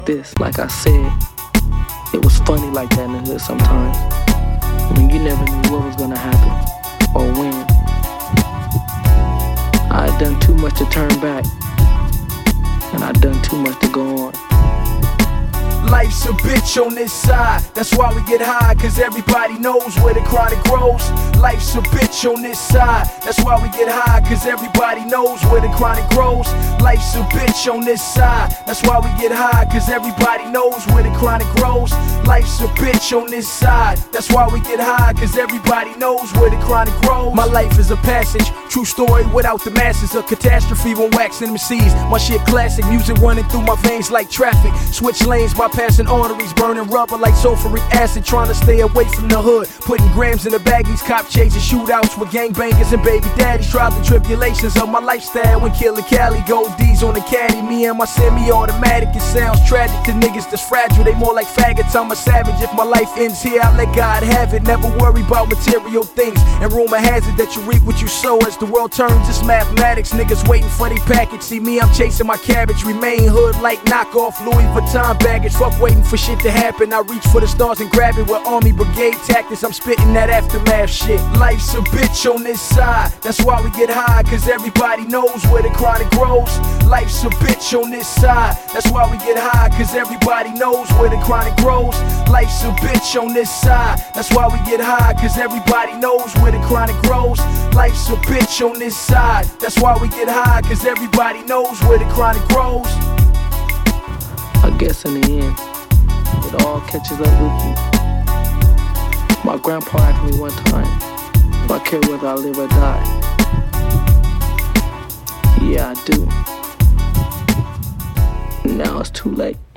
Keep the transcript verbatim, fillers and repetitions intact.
this. Like I said, it was funny like that in the hood sometimes. I mean, you never knew what was gonna happen or when. I had done too much to turn back, and I'd done too much to go on. Life's a bitch on this side, that's why we get high, cause everybody knows where the chronic grows. Life's a bitch on this side, that's why we get high, cause everybody knows where the chronic grows. Life's a bitch on this side, that's why we get high, cause everybody knows where the chronic grows. Life's a bitch on this side, that's why we get high, cause everybody knows where the chronic grows. My life is a passage, true story without the masses, a catastrophe when waxing M Cs. My shit classic, music running through my veins like traffic. Switch lanes by passing arteries, burning rubber like sulfuric acid, trying to stay away from the hood, putting grams in the baggies, cop chasing shootouts with gangbangers and baby daddies. Trials and tribulations of my lifestyle when killing Cali, gold D's on the caddy, me and my semi-automatic. It sounds tragic to niggas that's fragile, they more like faggots. I'm a savage, if my life ends here, I let God have it. Never worry about material things, and rumor has it that you reap what you sow. As the world turns, it's mathematics, niggas waiting for their package. See me, I'm chasing my cabbage, remain hood like knockoff Louis Vuitton baggage. Fuck waiting for shit to happen, I reach for the stars and grab it. With army brigade tactics, I'm spitting that aftermath shit. Life's a bitch on this side, that's why we get high, cause everybody knows where the chronic grows. Life's a bitch on this side, that's why we get high, cause everybody knows where the chronic grows. Life's a bitch on this side, that's why we get high, cause everybody knows where the chronic grows. Life's a bitch on this side, that's why we get high, cause everybody knows where the chronic grows. I guess in the end, it all catches up with you. My grandpa asked me one time if I care whether I live or die. Yeah, I do. Now it's too late.